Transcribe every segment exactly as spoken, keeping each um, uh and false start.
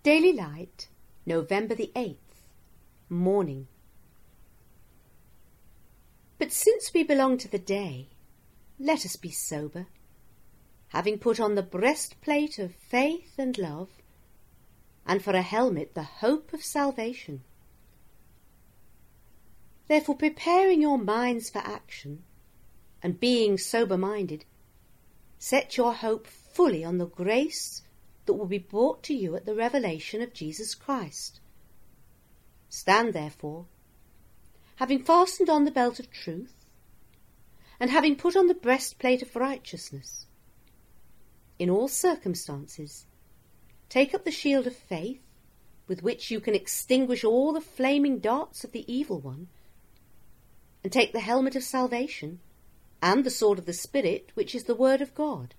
Daily Light, November the eighth, Morning. But since we belong to the day, let us be sober, having put on the breastplate of faith and love, and for a helmet the hope of salvation. Therefore, preparing your minds for action, and being sober-minded, set your hope fully on the grace that will be brought to you at the revelation of Jesus Christ. Stand therefore, having fastened on the belt of truth, and having put on the breastplate of righteousness. In all circumstances, take up the shield of faith, with which you can extinguish all the flaming darts of the evil one, and take the helmet of salvation, and the sword of the Spirit, which is the word of God.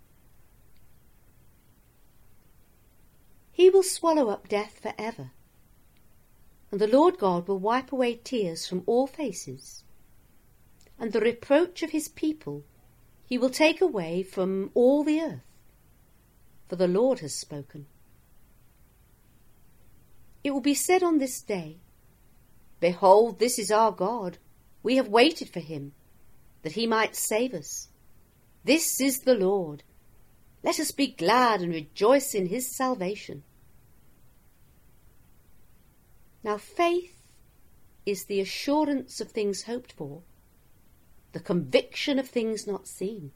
He will swallow up death for ever, and the Lord God will wipe away tears from all faces, and the reproach of his people he will take away from all the earth, for the Lord has spoken. It will be said on this day, Behold, this is our God, we have waited for him, that he might save us. This is the Lord. Let us be glad and rejoice in his salvation. Now faith is the assurance of things hoped for, the conviction of things not seen.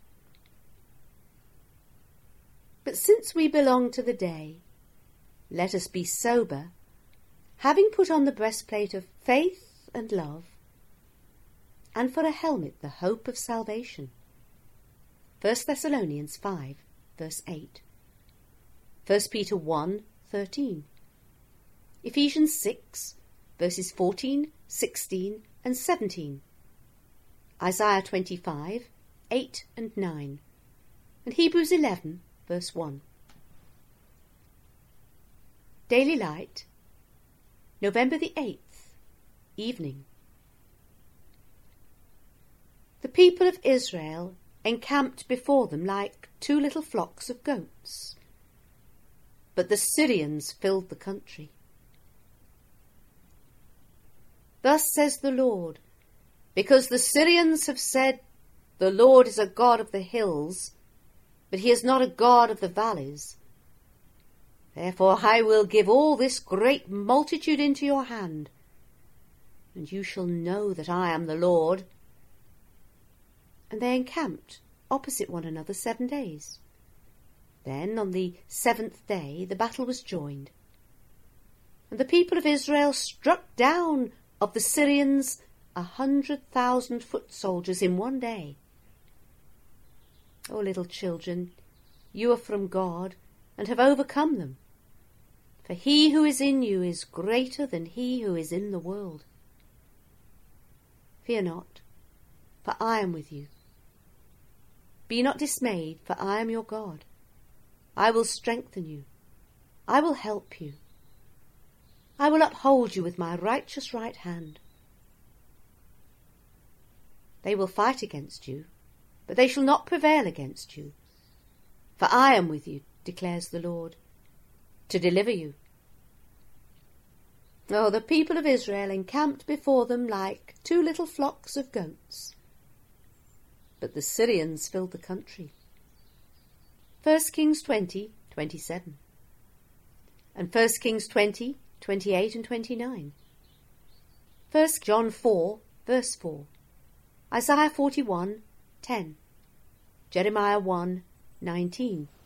But since we belong to the day, let us be sober, having put on the breastplate of faith and love, and for a helmet the hope of salvation. First Thessalonians five, verse eight. First Peter one, thirteen. Ephesians six, verses fourteen, sixteen, and seventeen. Isaiah twenty-five, eight and nine. And Hebrews eleven, verse one. Daily Light, November the eighth, Evening. The people of Israel encamped before them like two little flocks of goats, but the Syrians filled the country. Thus says the Lord, because the Syrians have said, The Lord is a God of the hills, but he is not a God of the valleys. Therefore I will give all this great multitude into your hand, and you shall know that I am the Lord. And they encamped opposite one another seven days. Then on the seventh day the battle was joined, and the people of Israel struck down of the Syrians a hundred thousand foot soldiers in one day. O little children, you are from God, and have overcome them. For he who is in you is greater than he who is in the world. Fear not, for I am with you. Be not dismayed, for I am your God. I will strengthen you. I will help you. I will uphold you with my righteous right hand. They will fight against you, but they shall not prevail against you. For I am with you, declares the Lord, to deliver you. Oh, the people of Israel encamped before them like two little flocks of goats, but the Syrians filled the country. First Kings twenty, twenty-seven, and First Kings twenty, twenty-eight and twenty-nine. First John four, verse four, Isaiah forty-one, ten, Jeremiah one, nineteen.